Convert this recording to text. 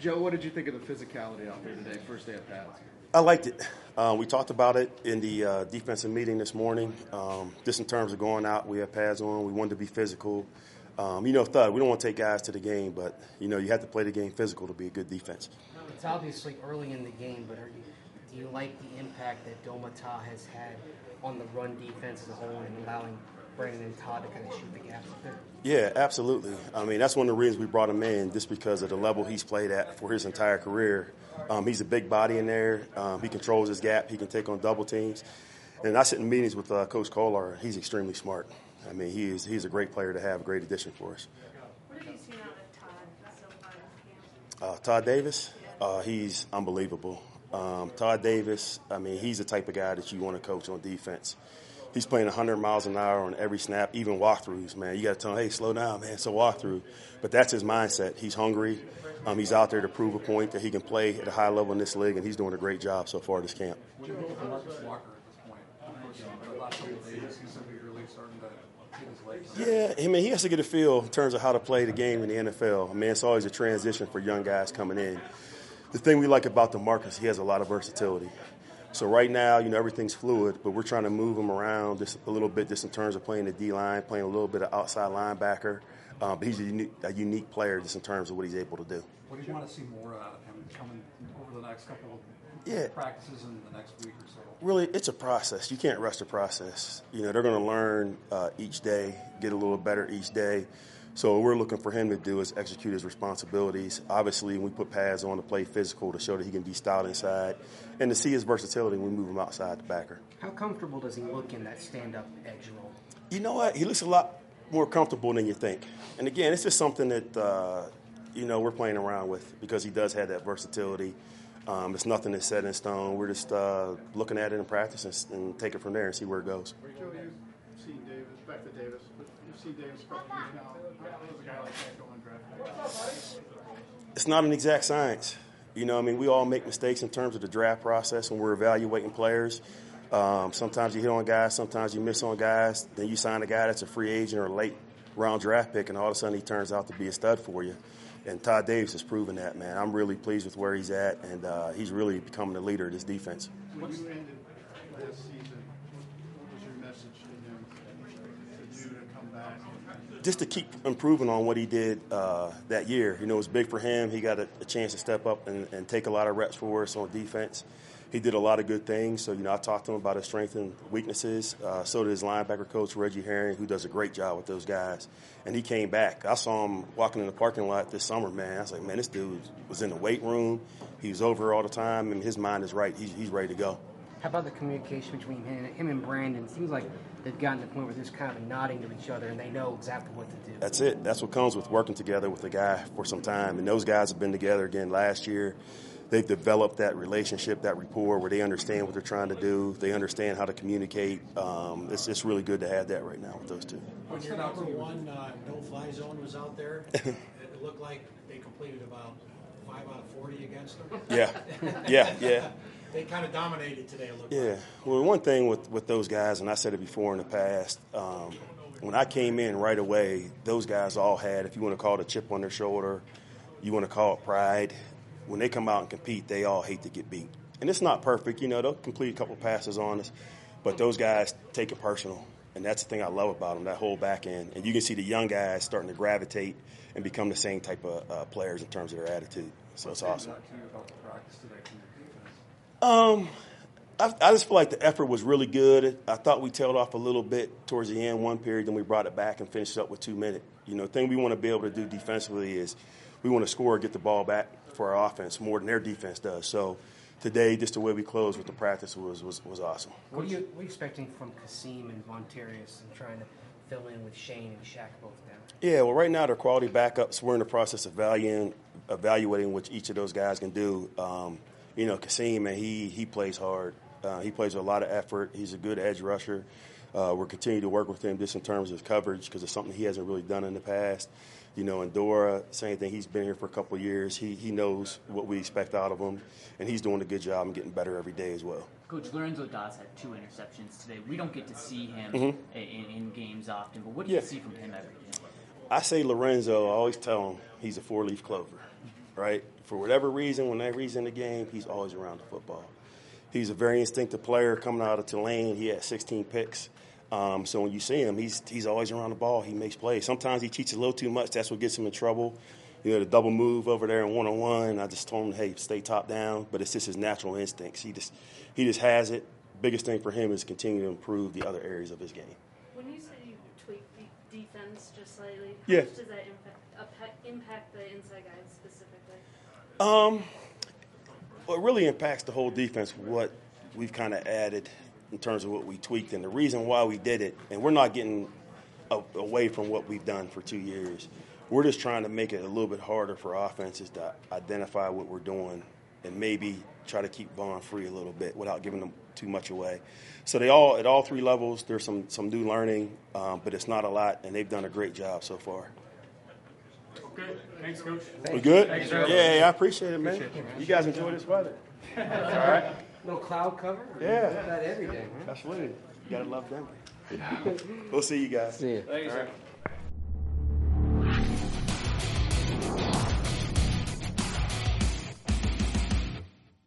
Joe, what did you think of the physicality out there today, first day at pads? I liked it. We talked about it in the defensive meeting this morning. Just in terms of going out, we have pads on. We wanted to be physical. Thud, we don't want to take guys to the game, but, you have to play the game physical to be a good defense. It's obviously early in the game, but do you like the impact that Domata has had on the run defense as a whole and allowing Brandon and Todd to kind of shoot the gaps up there? Yeah, absolutely. That's one of the reasons we brought him in, just because of the level he's played at for his entire career. He's a big body in there. He controls his gap. He can take on double teams. And I sit in meetings with Coach Kolar. He's extremely smart. He's a great player to have, a great addition for us. What have you seen out of Todd so far in camp? Todd Davis, he's unbelievable. Todd Davis, he's the type of guy that you want to coach on defense. He's playing 100 miles an hour on every snap, even walkthroughs, man. You got to tell him, hey, slow down, man, it's a walkthrough. But that's his mindset. He's hungry. He's out there to prove a point that he can play at a high level in this league, and he's doing a great job so far this camp. What do you think of Marcus Walker at this point? The last couple of days, he seems to be really starting to get his legs. Yeah, he has to get a feel in terms of how to play the game in the NFL. It's always a transition for young guys coming in. The thing we like about DeMarcus, he has a lot of versatility. So right now, everything's fluid, but we're trying to move him around just a little bit, just in terms of playing the D-line, playing a little bit of outside linebacker. But he's a unique player just in terms of what he's able to do. What do you want to see more out of him coming over the next couple of practices in the next week or so? Really, it's a process. You can't rush the process. They're going to learn each day, get a little better each day. So what we're looking for him to do is execute his responsibilities. Obviously, we put pads on to play physical to show that he can be stout inside, and to see his versatility when we move him outside the backer. How comfortable does he look in that stand-up edge role? You know what? He looks a lot more comfortable than you think. And again, it's just something that we're playing around with, because he does have that versatility. It's nothing that's set in stone. We're just looking at it in practice and take it from there and see where it goes. Joe, you've seen Davis, back to Davis, but you've seen Davis a couple years now. How does a guy like that go undrafted? It's not an exact science. We all make mistakes in terms of the draft process when we're evaluating players. Sometimes you hit on guys, sometimes you miss on guys. Then you sign a guy that's a free agent or a late round draft pick, and all of a sudden he turns out to be a stud for you. And Todd Davis has proven that, man. I'm really pleased with where he's at, and he's really becoming the leader of this defense. When you ended last season, what was your message to him to do to come back? Just to keep improving on what he did that year. It was big for him. He got a chance to step up and take a lot of reps for us on defense. He did a lot of good things. So, I talked to him about his strengths and weaknesses. So did his linebacker coach, Reggie Herring, who does a great job with those guys. And he came back. I saw him walking in the parking lot this summer, man. I was like, man, this dude was in the weight room. He was over all the time, and his mind is right. He's ready to go. How about the communication between him and Brandon? It seems like they've gotten to the point where they're just kind of nodding to each other, and they know exactly what to do. That's it. That's what comes with working together with a guy for some time. And those guys have been together again last year. They've developed that relationship, that rapport, where they understand what they're trying to do. They understand how to communicate. It's really good to have that right now with those two. When your number one no-fly zone was out there, it looked like they completed about 5 out of 40 against them. Yeah. They kind of dominated today, it looked like. Yeah. Well, one thing with those guys, and I said it before in the past, when I came in right away, those guys all had, if you want to call it a chip on their shoulder, you want to call it pride. When they come out and compete, they all hate to get beat. And it's not perfect. They'll complete a couple passes on us, but those guys take it personal. And that's the thing I love about them, that whole back end. And you can see the young guys starting to gravitate and become the same type of players in terms of their attitude. So it's awesome. I just feel like the effort was really good. I thought we tailed off a little bit towards the end one period, then we brought it back and finished up with 2 minutes. The thing we want to be able to do defensively is we want to score, get the ball back for our offense more than their defense does. So today, just the way we closed with the practice was awesome. What are you expecting from Kasim and Montarius and trying to fill in with Shane and Shaq both down? Yeah, well, right now they're quality backups. We're in the process of evaluating what each of those guys can do. Kasim, man, he plays hard. He plays with a lot of effort. He's a good edge rusher. We're continuing to work with him just in terms of coverage because it's something he hasn't really done in the past. And Dora, same thing. He's been here for a couple of years. He knows what we expect out of him, and he's doing a good job and getting better every day as well. Coach, Lorenzo Dotz had 2 interceptions today. We don't get to see him in games often, but what do you see from him every day? I say Lorenzo, I always tell him he's a 4-leaf clover, right? for whatever reason, whenever he's in the game, he's always around the football. He's a very instinctive player coming out of Tulane. He had 16 picks. So when you see him, he's always around the ball. He makes plays. Sometimes he cheats a little too much. That's what gets him in trouble. You know, the double move over there in one-on-one. I just told him, hey, stay top down. But it's just his natural instincts. He just has it. Biggest thing for him is continue to improve the other areas of his game. When you say you tweak the defense just slightly, Yeah. how much does that impact the inside guys specifically? Well, it really impacts the whole defense, what we've kind of added in terms of what we tweaked. And the reason why we did it, and we're not getting away from what we've done for 2 years. We're just trying to make it a little bit harder for offenses to identify what we're doing and maybe try to keep Vaughn free a little bit without giving them too much away. So at all three levels, there's some new learning, but it's not a lot, and they've done a great job so far. Okay, thanks, Coach. We good? Yeah, I appreciate it, man. You guys enjoy this weather. All right. No cloud cover? Yeah. Not every day, huh? Absolutely. You gotta love Denver. We'll see you guys. See ya. Thanks.